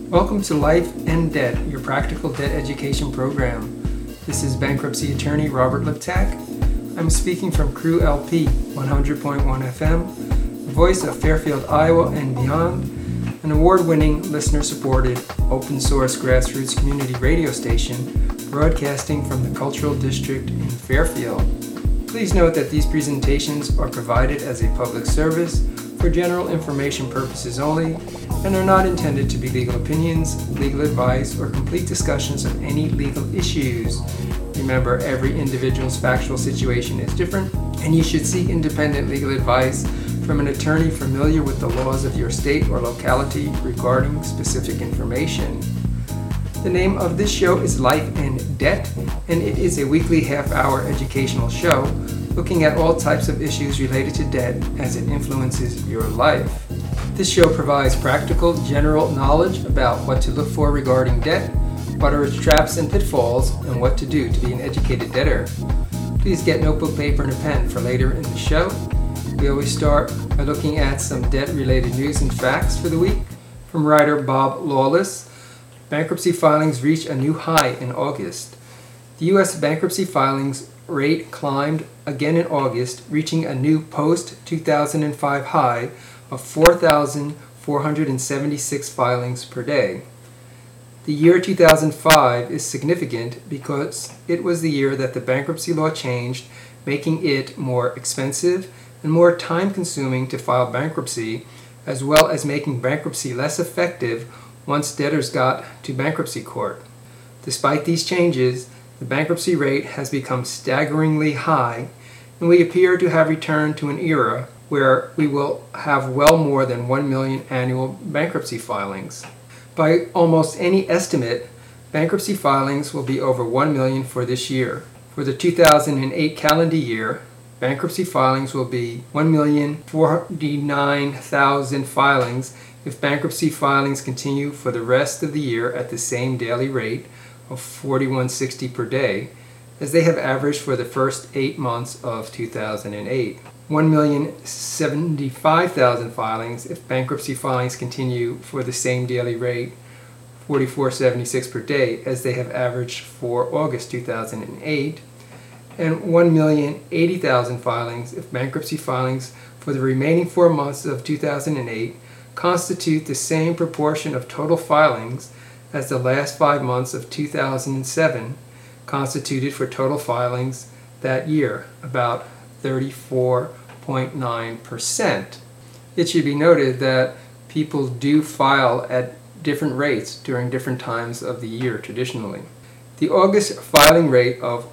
Welcome to Life and Debt, your practical debt education program. This is bankruptcy attorney Robert Liptak. I'm speaking from Crew LP 100.1 FM, the voice of Fairfield, Iowa and beyond, an award-winning, listener-supported, open-source grassroots community radio station broadcasting from the Cultural District in Fairfield. Please note that these presentations are provided as a public service for general information purposes only and are not intended to be legal opinions, legal advice, or complete discussions of any legal issues. Remember, every individual's factual situation is different, and you should seek independent legal advice from an attorney familiar with the laws of your state or locality regarding specific information. The name of this show is Life and Debt, and it is a weekly half-hour educational show looking at all types of issues related to debt as it influences your life. This show provides practical, general knowledge about what to look for regarding debt, what are its traps and pitfalls, and what to do to be an educated debtor. Please get notebook, paper, and a pen for later in the show. We always start by looking at some debt-related news and facts for the week. From writer Bob Lawless, bankruptcy filings reach a new high in August. The U.S. bankruptcy filings rate climbed again in August, reaching a new post-2005 high of 4,476 filings per day. The year 2005 is significant because it was the year that the bankruptcy law changed, making it more expensive and more time-consuming to file bankruptcy, as well as making bankruptcy less effective once debtors got to bankruptcy court. Despite these changes, the bankruptcy rate has become staggeringly high, and we appear to have returned to an era where we will have well more than 1 million annual bankruptcy filings. By almost any estimate, bankruptcy filings will be over 1 million for this year. For the 2008 calendar year, bankruptcy filings will be 1,049,000 filings if bankruptcy filings continue for the rest of the year at the same daily rate of 4160 per day as they have averaged for the first 8 months of 2008. 1,075,000 filings if bankruptcy filings continue for the same daily rate, 4476 per day, as they have averaged for August 2008, and 1,080,000 filings if bankruptcy filings for the remaining 4 months of 2008 constitute the same proportion of total filings as the last 5 months of 2007 constituted for total filings that year, about 34.9%. It should be noted that people do file at different rates during different times of the year traditionally. The August filing rate of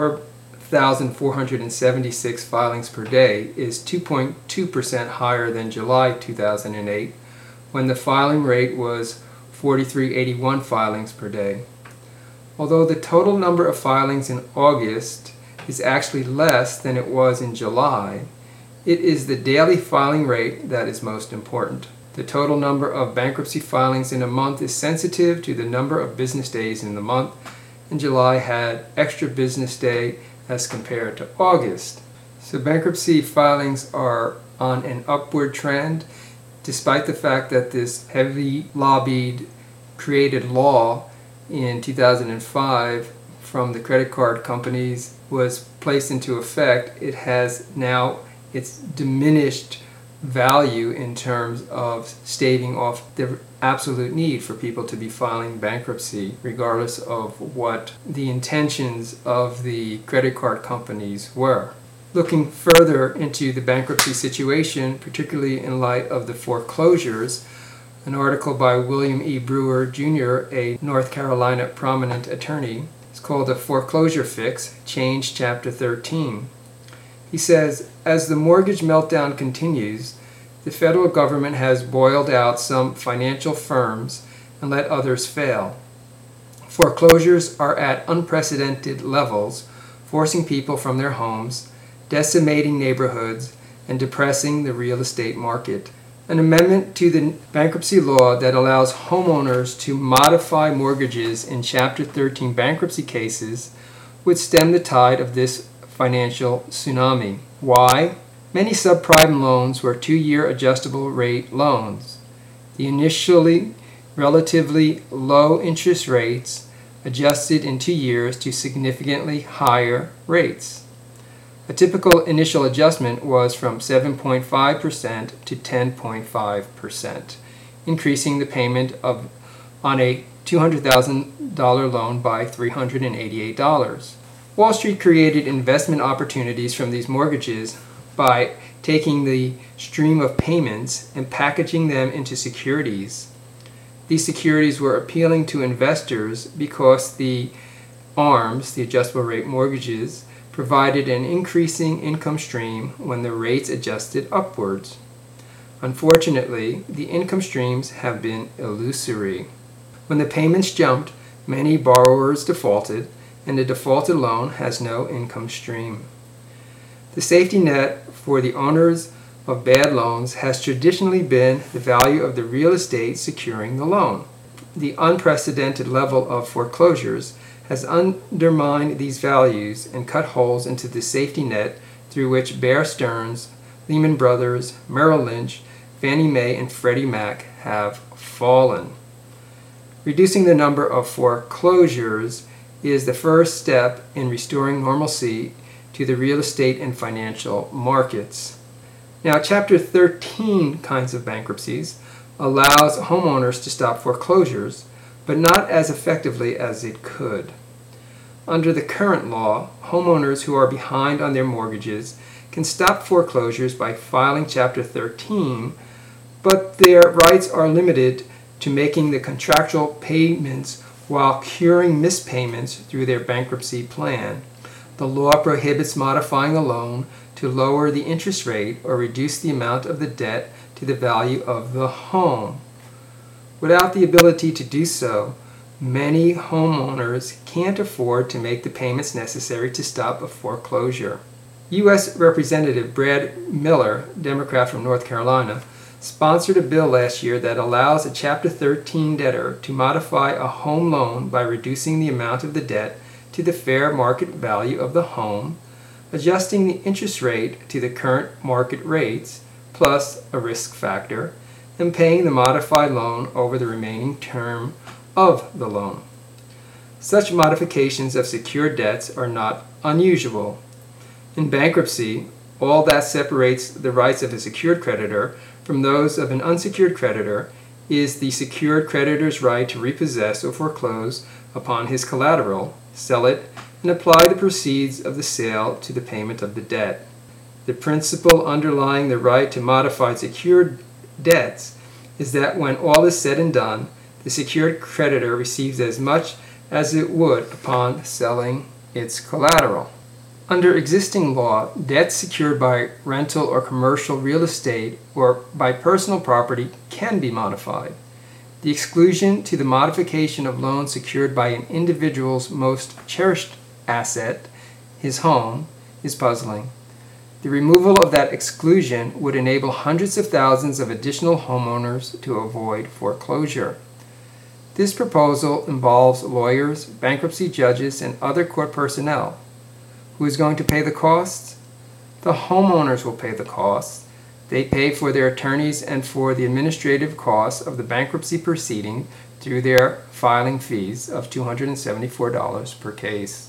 4,476 filings per day is 2.2% higher than July 2008, when the filing rate was 4,381 filings per day. Although the total number of filings in August is actually less than it was in July, it is the daily filing rate that is most important. The total number of bankruptcy filings in a month is sensitive to the number of business days in the month, and July had extra business day as compared to August. So bankruptcy filings are on an upward trend, despite the fact that this heavily lobbied, created law in 2005 from the credit card companies was placed into effect. It has now its diminished value in terms of staving off the absolute need for people to be filing bankruptcy, regardless of what the intentions of the credit card companies were. Looking further into the bankruptcy situation, particularly in light of the foreclosures, an article by William E. Brewer, Jr., a North Carolina prominent attorney, is called A Foreclosure Fix, Change Chapter 13. He says, as the mortgage meltdown continues, the federal government has boiled out some financial firms and let others fail. Foreclosures are at unprecedented levels, forcing people from their homes, decimating neighborhoods, and depressing the real estate market. An amendment to the bankruptcy law that allows homeowners to modify mortgages in Chapter 13 bankruptcy cases would stem the tide of this financial tsunami. Why? Many subprime loans were 2-year adjustable rate loans. The initially relatively low interest rates adjusted in 2 years to significantly higher rates. A typical initial adjustment was from 7.5% to 10.5%, increasing the payment on a $200,000 loan by $388. Wall Street created investment opportunities from these mortgages by taking the stream of payments and packaging them into securities. These securities were appealing to investors because the ARMs, the adjustable rate mortgages, provided an increasing income stream when the rates adjusted upwards. Unfortunately, the income streams have been illusory. When the payments jumped, many borrowers defaulted, and the defaulted loan has no income stream. The safety net for the owners of bad loans has traditionally been the value of the real estate securing the loan. The unprecedented level of foreclosures has undermined these values and cut holes into the safety net through which Bear Stearns, Lehman Brothers, Merrill Lynch, Fannie Mae, and Freddie Mac have fallen. Reducing the number of foreclosures is the first step in restoring normalcy to the real estate and financial markets. Now, Chapter 13 kinds of bankruptcies allows homeowners to stop foreclosures, but not as effectively as it could. Under the current law, homeowners who are behind on their mortgages can stop foreclosures by filing Chapter 13, but their rights are limited to making the contractual payments while curing mispayments through their bankruptcy plan. The law prohibits modifying a loan to lower the interest rate or reduce the amount of the debt to the value of the home. Without the ability to do so, many homeowners can't afford to make the payments necessary to stop a foreclosure. U.S. Representative Brad Miller, Democrat from North Carolina, sponsored a bill last year that allows a Chapter 13 debtor to modify a home loan by reducing the amount of the debt to the fair market value of the home, adjusting the interest rate to the current market rates, plus a risk factor, and paying the modified loan over the remaining term of the loan. Such modifications of secured debts are not unusual. In bankruptcy, all that separates the rights of a secured creditor from those of an unsecured creditor is the secured creditor's right to repossess or foreclose upon his collateral, sell it, and apply the proceeds of the sale to the payment of the debt. The principle underlying the right to modify secured debts is that when all is said and done, the secured creditor receives as much as it would upon selling its collateral. Under existing law, debts secured by rental or commercial real estate or by personal property can be modified. The exclusion to the modification of loans secured by an individual's most cherished asset, his home, is puzzling. The removal of that exclusion would enable hundreds of thousands of additional homeowners to avoid foreclosure. This proposal involves lawyers, bankruptcy judges, and other court personnel. Who is going to pay the costs? The homeowners will pay the costs. They pay for their attorneys and for the administrative costs of the bankruptcy proceeding through their filing fees of $274 per case.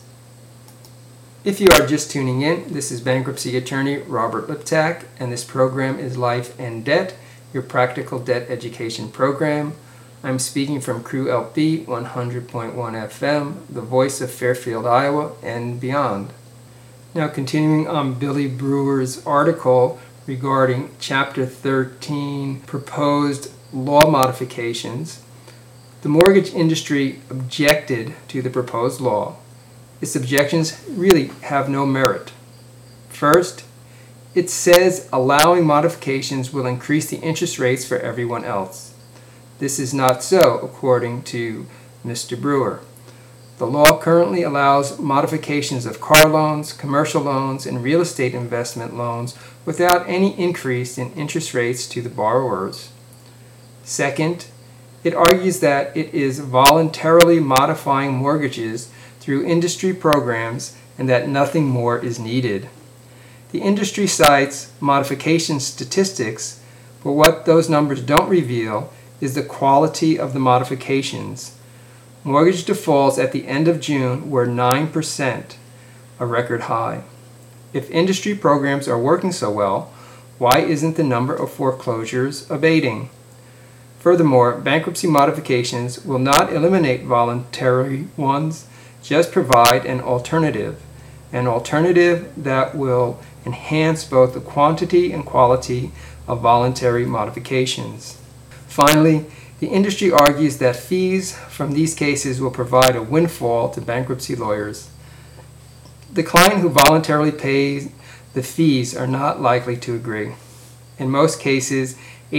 If you are just tuning in, this is bankruptcy attorney Robert Liptak, and this program is Life and Debt, your practical debt education program. I'm speaking from Crew LP 100.1 FM, the voice of Fairfield, Iowa, and beyond. Now, continuing on Billy Brewer's article regarding Chapter 13 proposed law modifications, the mortgage industry objected to the proposed law. Its objections really have no merit. First, it says allowing modifications will increase the interest rates for everyone else. This is not so, according to Mr. Brewer. The law currently allows modifications of car loans, commercial loans, and real estate investment loans without any increase in interest rates to the borrowers. Second, it argues that it is voluntarily modifying mortgages through industry programs and that nothing more is needed. The industry cites modification statistics, but what those numbers don't reveal is the quality of the modifications. Mortgage defaults at the end of June were 9%, a record high. If industry programs are working so well, why isn't the number of foreclosures abating? Furthermore, bankruptcy modifications will not eliminate voluntary ones, just provide an alternative that will enhance both the quantity and quality of voluntary modifications. Finally, the industry argues that fees from these cases will provide a windfall to bankruptcy lawyers. The client who voluntarily pays the fees are not likely to agree. In most cases,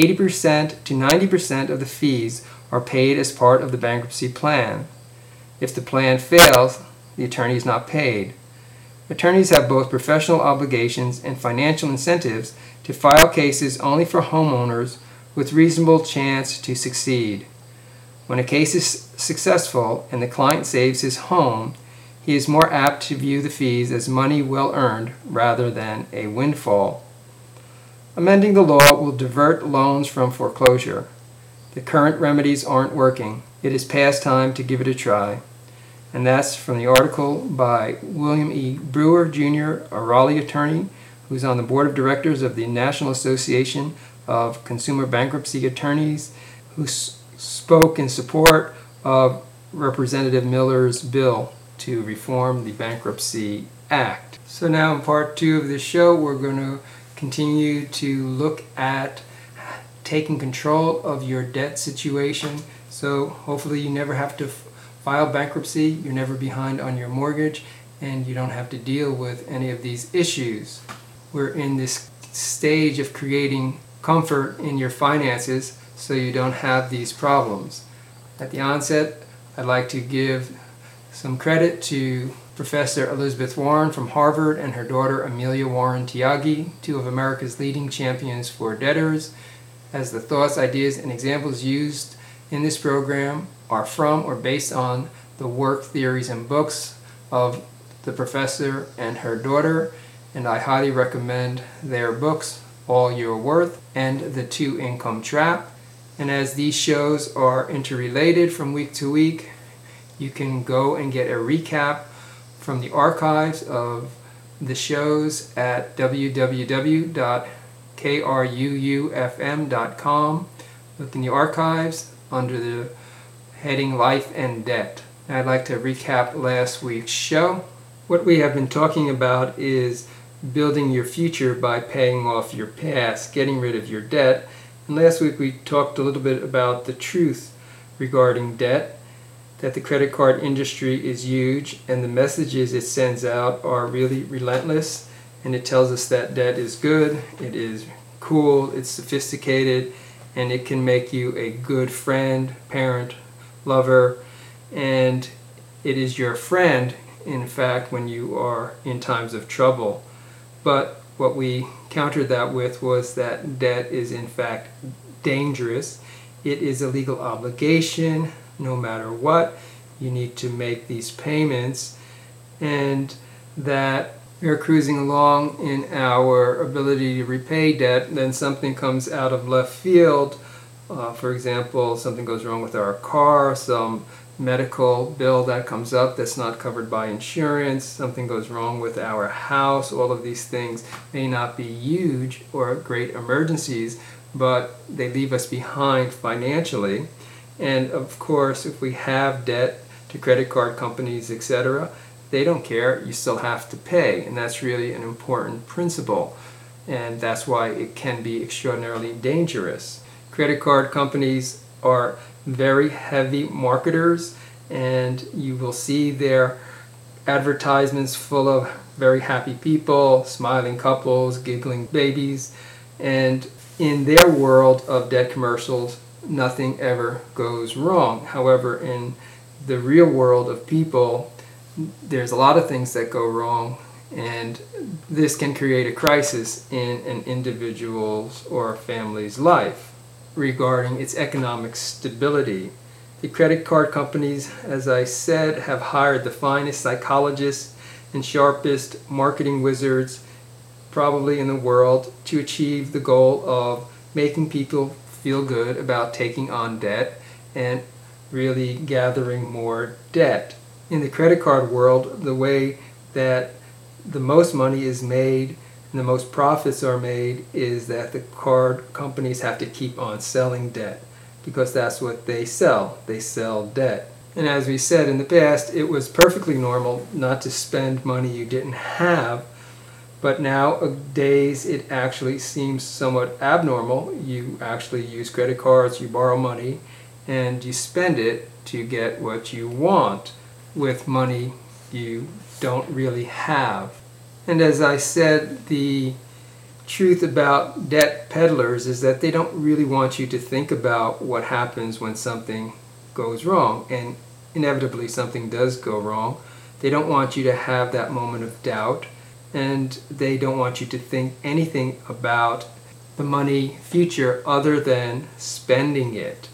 80% to 90% of the fees are paid as part of the bankruptcy plan. If the plan fails, the attorney is not paid. Attorneys have both professional obligations and financial incentives to file cases only for homeowners with reasonable chance to succeed. When a case is successful and the client saves his home, he is more apt to view the fees as money well earned rather than a windfall. Amending the law will divert loans from foreclosure. The current remedies aren't working. It is past time to give it a try. And that's from the article by William E. Brewer, Jr., a Raleigh attorney who's on the board of directors of the National Association of Consumer Bankruptcy Attorneys, who spoke in support of Representative Miller's bill to reform the Bankruptcy Act. So now in part 2 of this show, we're going to continue to look at taking control of your debt situation. So hopefully you never have to file bankruptcy, you're never behind on your mortgage, and you don't have to deal with any of these issues. We're in this stage of creating comfort in your finances so you don't have these problems. At the onset, I'd like to give some credit to Professor Elizabeth Warren from Harvard and her daughter Amelia Warren Tyagi, two of America's leading champions for debtors, as the thoughts, ideas, and examples used in this program are from or based on the work, theories, and books of the professor and her daughter, and I highly recommend their books, All You're Worth and The Two-Income Trap. And as these shows are interrelated from week to week, you can go and get a recap from the archives of the shows at www.kruufm.com. Look in the archives under the heading Life and Debt. And I'd like to recap last week's show. What we have been talking about is building your future by paying off your past, getting rid of your debt. And last week we talked a little bit about the truth regarding debt, that the credit card industry is huge and the messages it sends out are really relentless, and it tells us that debt is good, it is cool, it's sophisticated, and it can make you a good friend, parent, lover, and it is your friend, in fact, when you are in times of trouble. But what we countered that with was that debt is in fact dangerous. It is a legal obligation. No matter what, you need to make these payments, and that we're cruising along in our ability to repay debt, then something comes out of left field. For example, something goes wrong with our car, some medical bill that comes up that's not covered by insurance, something goes wrong with our house. All of these things may not be huge or great emergencies, but they leave us behind financially. And of course, if we have debt to credit card companies, etc., they don't care. You still have to pay, and that's really an important principle, and that's why it can be extraordinarily dangerous. Credit card companies are very heavy marketers, and you will see their advertisements full of very happy people, smiling couples, giggling babies, and in their world of debt commercials, nothing ever goes wrong. However, in the real world of people, there's a lot of things that go wrong, and this can create a crisis in an individual's or family's life regarding its economic stability. The credit card companies, as I said, have hired the finest psychologists and sharpest marketing wizards probably in the world to achieve the goal of making people feel good about taking on debt and really gathering more debt. In the credit card world, the way that the most money is made and the most profits are made is that the card companies have to keep on selling debt, because that's what they sell. They sell debt. And as we said in the past, it was perfectly normal not to spend money you didn't have, but nowadays it actually seems somewhat abnormal. You actually use credit cards, you borrow money, and you spend it to get what you want with money you don't really have. And as I said, the truth about debt peddlers is that they don't really want you to think about what happens when something goes wrong, and inevitably something does go wrong. They don't want you to have that moment of doubt, and they don't want you to think anything about the money future other than spending it.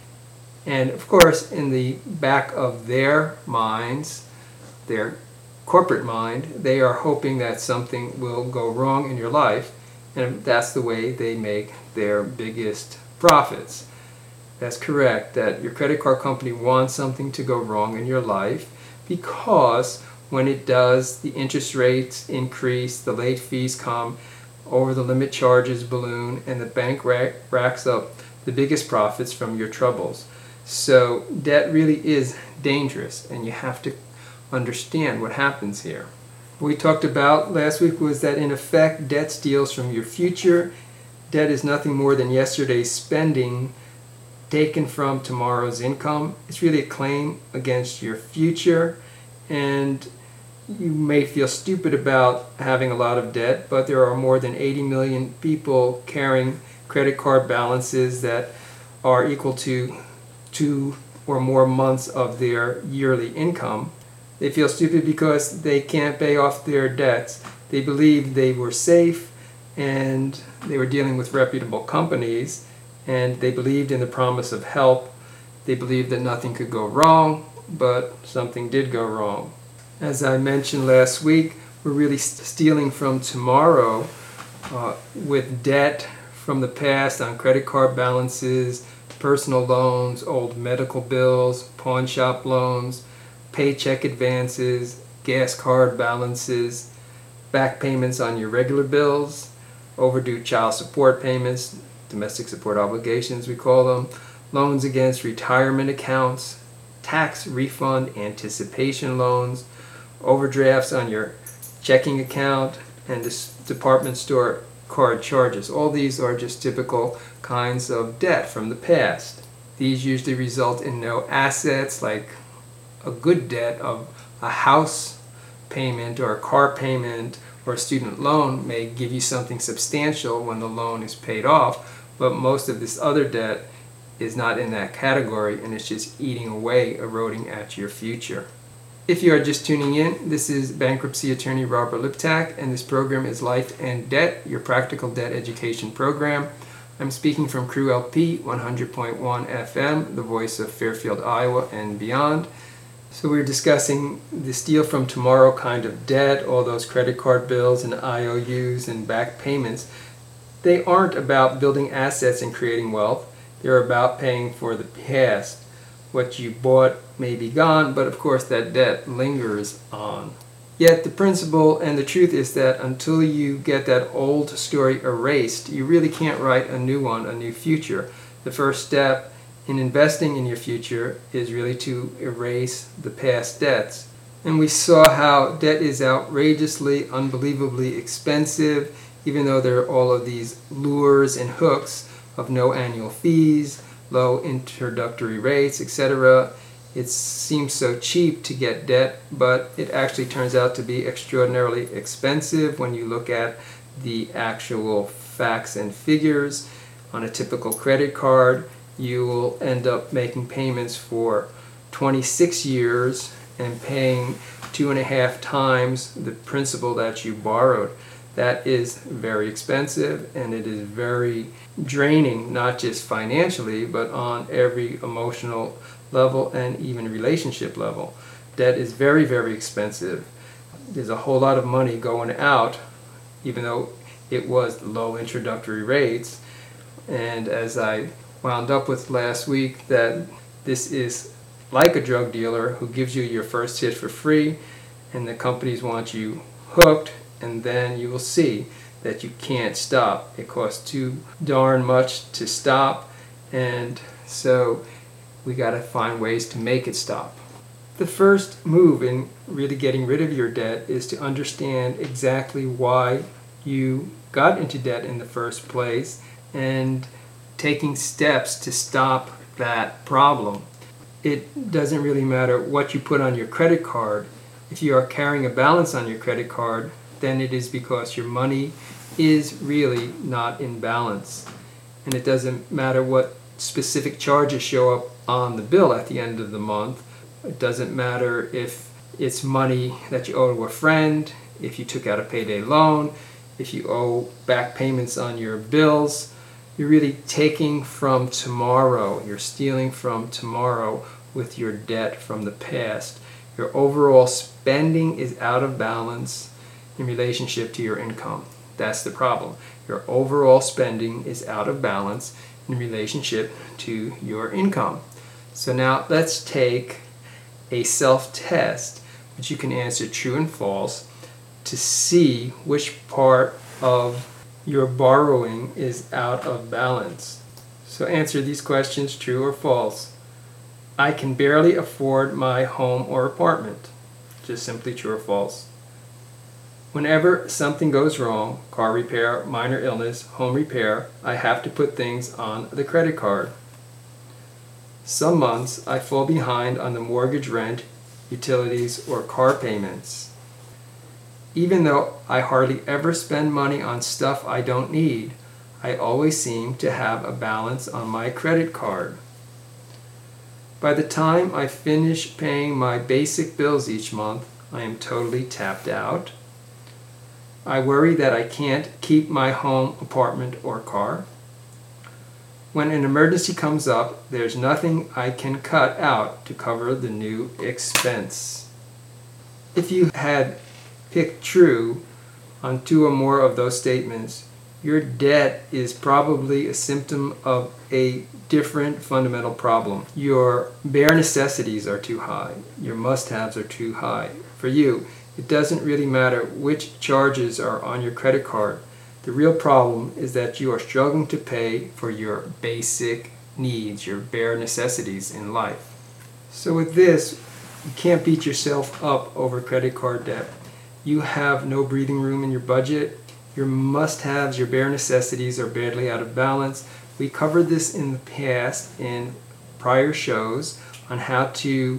And of course, in the back of their minds, their corporate mind, they are hoping that something will go wrong in your life, and that's the way they make their biggest profits. That's correct, that your credit card company wants something to go wrong in your life, because when it does, the interest rates increase, the late fees come, over the limit charges balloon, and the bank racks up the biggest profits from your troubles. So debt really is dangerous, and you have to understand what happens here. What we talked about last week was that in effect, debt steals from your future. Debt is nothing more than yesterday's spending taken from tomorrow's income. It's really a claim against your future, and you may feel stupid about having a lot of debt, but there are more than 80 million people carrying credit card balances that are equal to 2 or more months of their yearly income. They feel stupid because they can't pay off their debts. They believed they were safe and they were dealing with reputable companies, and they believed in the promise of help. They believed that nothing could go wrong, but something did go wrong. As I mentioned last week, we're really stealing from tomorrow with debt from the past on credit card balances, personal loans, old medical bills, pawn shop loans, paycheck advances, gas card balances, back payments on your regular bills, overdue child support payments, domestic support obligations we call them, loans against retirement accounts, tax refund anticipation loans, overdrafts on your checking account, and department store card charges. All these are just typical kinds of debt from the past. These usually result in no assets, like a good debt of a house payment or a car payment or a student loan may give you something substantial when the loan is paid off, but most of this other debt is not in that category, and it's just eating away, eroding at your future. If you are just tuning in, this is bankruptcy attorney Robert Liptak, and this program is Life and Debt, your practical debt education program. I'm speaking from Crew LP 100.1 FM, the voice of Fairfield, Iowa and beyond. So we're discussing the steal from tomorrow kind of debt, all those credit card bills and IOUs and back payments. They aren't about building assets and creating wealth. They're about paying for the past. What you bought may be gone, but of course that debt lingers on. Yet the principle and the truth is that until you get that old story erased, you really can't write a new one, a new future. The first step in investing in your future is really to erase the past debts. And we saw how debt is outrageously, unbelievably expensive, even though there are all of these lures and hooks of no annual fees, low introductory rates, etc. It seems so cheap to get debt, but it actually turns out to be extraordinarily expensive when you look at the actual facts and figures. On a typical credit card, you will end up making payments for 26 years and paying 2.5 times the principal that you borrowed. That is very expensive, and it is very draining, not just financially, but on every emotional level and even relationship level. Debt is very, very expensive. There's a whole lot of money going out, even though it was low introductory rates. And as I wound up with last week, that this is like a drug dealer who gives you your first hit for free, and the companies want you hooked, and then you will see that you can't stop. It costs too darn much to stop, and so we got to find ways to make it stop. The first move in really getting rid of your debt is to understand exactly why you got into debt in the first place and taking steps to stop that problem. It doesn't really matter what you put on your credit card. If you are carrying a balance on your credit card, then it is because your money is really not in balance. And it doesn't matter what specific charges show up on the bill at the end of the month. It doesn't matter if it's money that you owe to a friend, if you took out a payday loan, if you owe back payments on your bills. You're really taking from tomorrow. You're stealing from tomorrow with your debt from the past. Your overall spending is out of balance in relationship to your income. That's the problem. Your overall spending is out of balance in relationship to your income. So now let's take a self-test, which you can answer true and false, to see which part of your borrowing is out of balance. So answer these questions true or false. I can barely afford my home or apartment. Just simply true or false. Whenever something goes wrong, car repair, minor illness, home repair, I have to put things on the credit card. Some months I fall behind on the mortgage, rent, utilities, or car payments. Even though I hardly ever spend money on stuff I don't need, I always seem to have a balance on my credit card. By the time I finish paying my basic bills each month, I am totally tapped out. I worry that I can't keep my home, apartment, or car. When an emergency comes up, there's nothing I can cut out to cover the new expense. If you had picked true on two or more of those statements, your debt is probably a symptom of a different fundamental problem. Your bare necessities are too high. Your must-haves are too high. For you, it doesn't really matter which charges are on your credit card. The real problem is that you are struggling to pay for your basic needs, your bare necessities in life. So with this, you can't beat yourself up over credit card debt. You have no breathing room in your budget. Your must-haves, your bare necessities are badly out of balance. We covered this in the past in prior shows on how to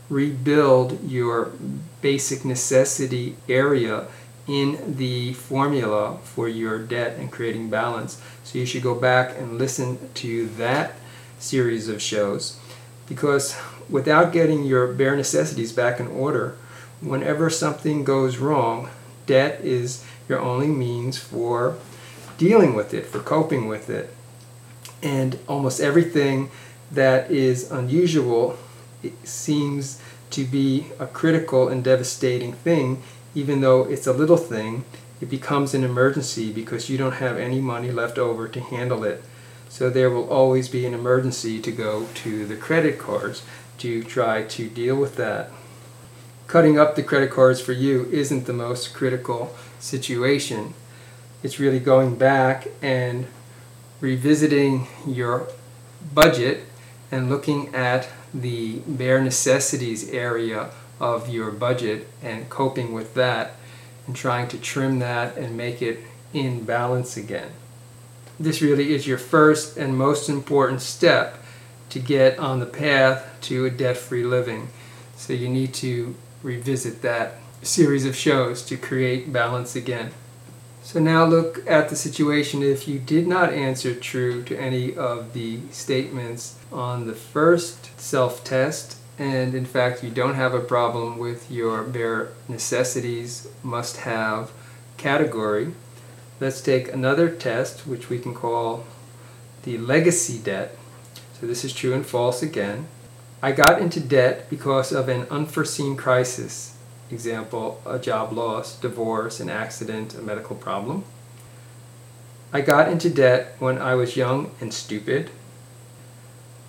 rebuild your basic necessity area in the formula for your debt and creating balance. So you should go back and listen to that series of shows, because without getting your bare necessities back in order, whenever something goes wrong, debt is your only means for dealing with it, for coping with it. And almost everything that is unusual, it seems to be a critical and devastating thing. Even though it's a little thing, it becomes an emergency because you don't have any money left over to handle it. So there will always be an emergency to go to the credit cards to try to deal with that. Cutting up the credit cards for you isn't the most critical situation. It's really going back and revisiting your budget and looking at the bare necessities area of your budget and coping with that and trying to trim that and make it in balance again. This really is your first and most important step to get on the path to a debt-free living. So you need to revisit that series of shows to create balance again. So now look at the situation if you did not answer true to any of the statements on the first self-test, and in fact you don't have a problem with your bare necessities must-have category. Let's take another test, which we can call the legacy debt. So this is true and false again. I got into debt because of an unforeseen crisis. Example, a job loss, divorce, an accident, a medical problem. I got into debt when I was young and stupid.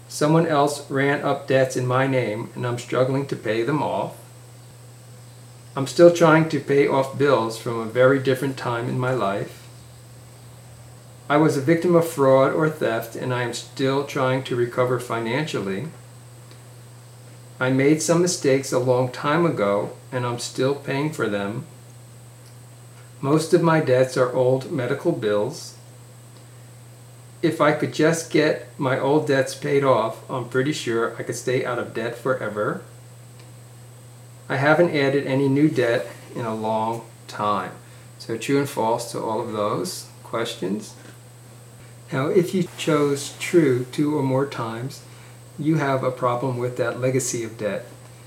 Someone else ran up debts in my name and I'm struggling to pay them off. I'm still trying to pay off bills from a very different time in my life. I was a victim of fraud or theft and I am still trying to recover financially. I made some mistakes a long time ago and I'm still paying for them. Most of my debts are old medical bills. If I could just get my old debts paid off, I'm pretty sure I could stay out of debt forever. I haven't added any new debt in a long time. So true and false to all of those questions. Now, if you chose true 2 or more times, you have a problem with that legacy of debt.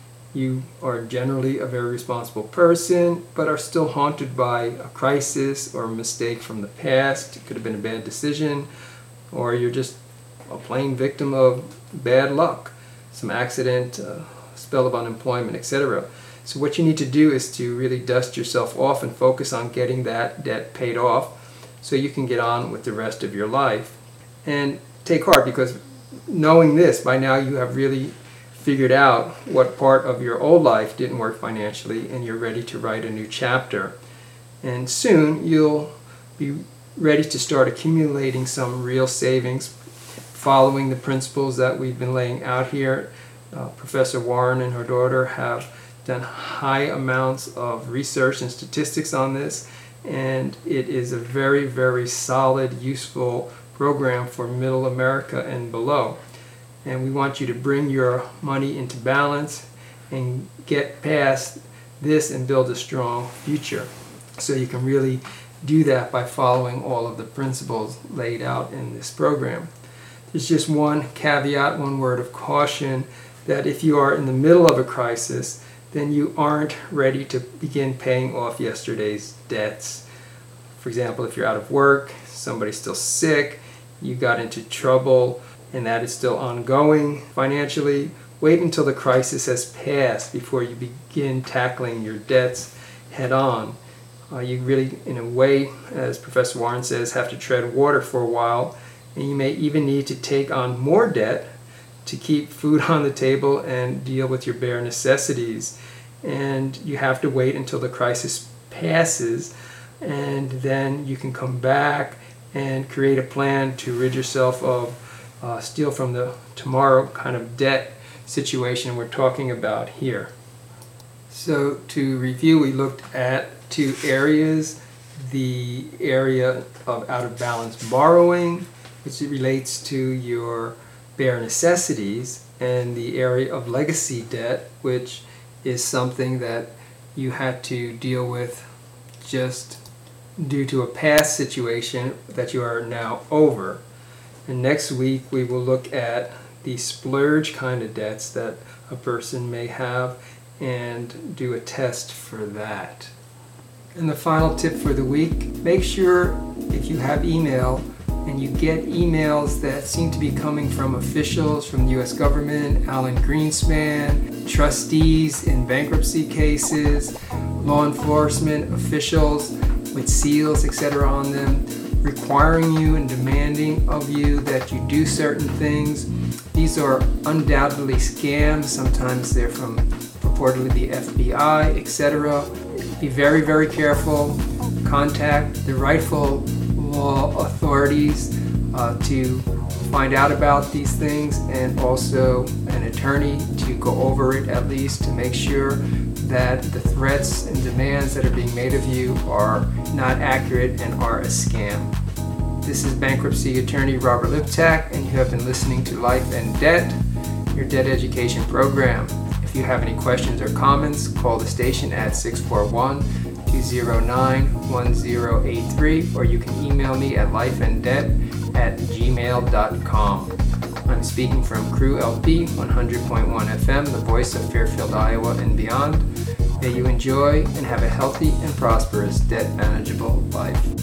You are generally a very responsible person, but are still haunted by a crisis or a mistake from the past. It could have been a bad decision, or you're just a plain victim of bad luck, some accident, spell of unemployment, etc. So what you need to do is to really dust yourself off and focus on getting that debt paid off so you can get on with the rest of your life. And take heart, because knowing this, by now you have really figured out what part of your old life didn't work financially and you're ready to write a new chapter. And soon you'll be ready to start accumulating some real savings following the principles that we've been laying out here. Professor Warren and her daughter have done high amounts of research and statistics on this, and it is a very, very solid, useful program for middle America and below. And we want you to bring your money into balance and get past this and build a strong future. So you can really do that by following all of the principles laid out in this program. There's just one caveat, one word of caution, that if you are in the middle of a crisis, then you aren't ready to begin paying off yesterday's debts. For example, if you're out of work, somebody's still sick, you got into trouble, and that is still ongoing financially, wait until the crisis has passed before you begin tackling your debts head on. You really, in a way, as Professor Warren says, have to tread water for a while, and you may even need to take on more debt to keep food on the table and deal with your bare necessities. And you have to wait until the crisis passes, and then you can come back and create a plan to rid yourself of steal from the tomorrow kind of debt situation we're talking about here. So to review, we looked at 2 areas: the area of out of balance borrowing, which relates to your bare necessities, and the area of legacy debt, which is something that you had to deal with just due to a past situation that you are now over. And next week we will look at the splurge kind of debts that a person may have and do a test for that. And the final tip for the week: make sure if you have email and you get emails that seem to be coming from officials from the U.S. government, Alan Greenspan, trustees in bankruptcy cases, law enforcement officials with seals, etc. on them, requiring you and demanding of you that you do certain things. These are undoubtedly scams. Sometimes they're from purportedly the FBI, etc. Be very, very careful. Contact the rightful law authorities to find out about these things, and also an attorney to go over it at least to make sure that the threats and demands that are being made of you are not accurate and are a scam. This is bankruptcy attorney Robert Liptak, and you have been listening to Life and Debt, your debt education program. If you have any questions or comments, call the station at 641-209-1083, or you can email me at lifeanddebt@gmail.com. I'm speaking from Crew LP 100.1 FM, the voice of Fairfield, Iowa and beyond. May you enjoy and have a healthy and prosperous debt manageable life.